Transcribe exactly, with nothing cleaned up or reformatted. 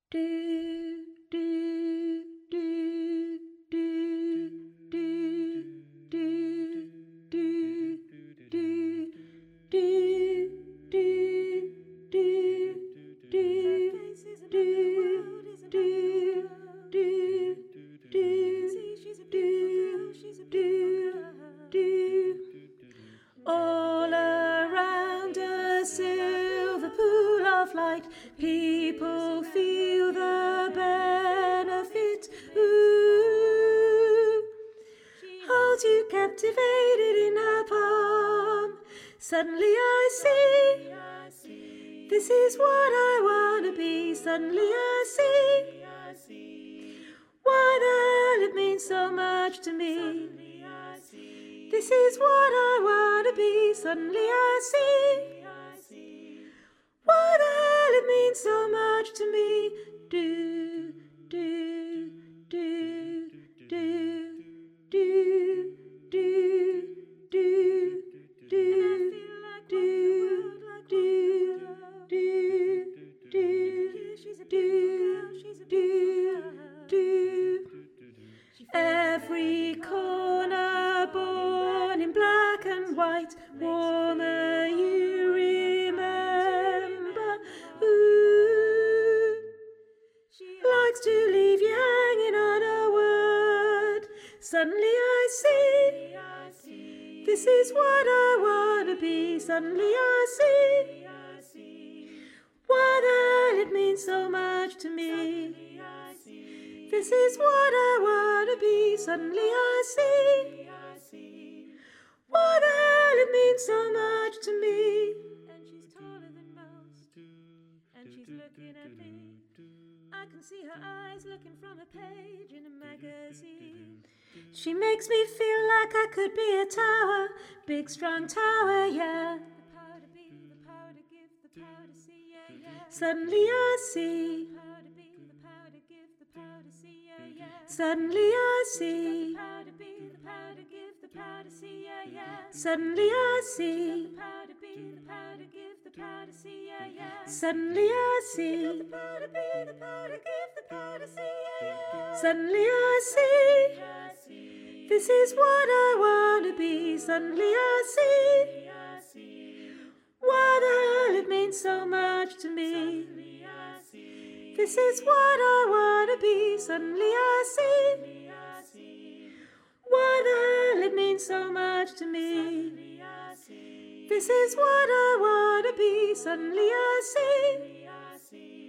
do, do, do, do, do, do, do, do, do, do, do, do, do, do, do. All around a silver pool of light, people feel the benefit. Ooh, holds you captivated in her palm. Suddenly I see, this is what I want to be. Suddenly I see, why the lip means so much to me. This is what I want to be. Suddenly I see why the lip means so much to me. Do, do, do, do, do, do, do, do, do, do, do, do, do, do. Every corner born in black and white, warmer you remember. Ooh, she likes to leave you hanging on a word. Suddenly I see, this is what I want to be. Suddenly I see, why the lip means so much to me. This is what I want to be. Suddenly I see why the lip means so much to me. And she's taller than most, and she's looking at me. I can see her eyes looking from a page in a magazine. She makes me feel like I could be a tower, big strong tower, yeah. The power to be, the power to give, the power to see, yeah, yeah. Suddenly I see. Suddenly I see. Suddenly I see. Suddenly I see. Suddenly I see. This is what I want to be. Suddenly I see why the lip means so much to me. This is what I want to be. Suddenly I see why the lip means so much to me. This is what I want to be. Suddenly I see